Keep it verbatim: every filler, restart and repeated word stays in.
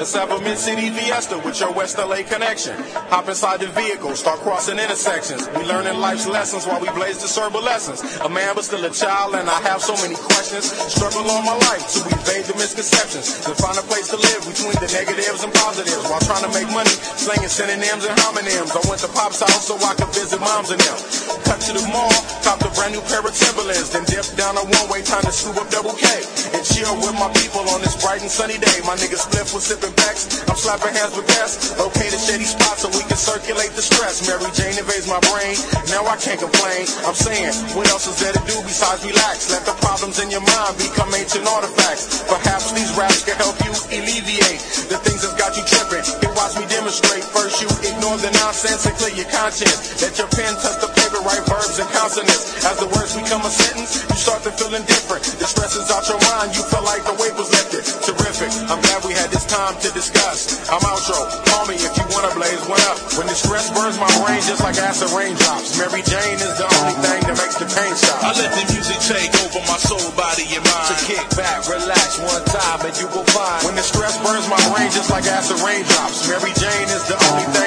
seven Mid-City Fiesta with your West L A connection. Hop inside the vehicle, start crossing intersections. We learning life's lessons while we blaze the server lessons. A man but still a child and I have so many questions. Struggle all my life to evade the misconceptions. To find a place to live between the negatives and positives. While trying to make money, slinging synonyms and homonyms. I went to Pop's house so I could visit moms and them. Cut to the mall, copped a brand new pair of Timberlands. Then dipped down a one-way, time to scoop up double K. And chill with my people on this bright and sunny day. My niggas split was sipping backs. I'm slapping hands with gas. Located shady spots so we can circulate the stress. Mary Jane invades my brain. Now I can't complain. I'm saying, what else is there to do besides relax? Let the problems in your mind become ancient artifacts. Perhaps these raps can help you alleviate the things that's got you tripping. Here, watch me demonstrate. First, you ignore the nonsense and clear your conscience. Let your pen touch the paper, write verbs and consonants. As the words become a sentence, you start to feel indifferent. The stress is out your mind. You feel like the weight was lifted. Terrific. I'm glad we had this time to discuss. I'm outro. Call me if you wanna blaze one up. When the stress burns my brain just like acid raindrops. Mary Jane is the only thing that makes the pain stop. I let the music take over my soul, body, and mind. So kick back, relax one time, and you will find. When the stress burns my brain just like acid raindrops. Mary Jane is the only thing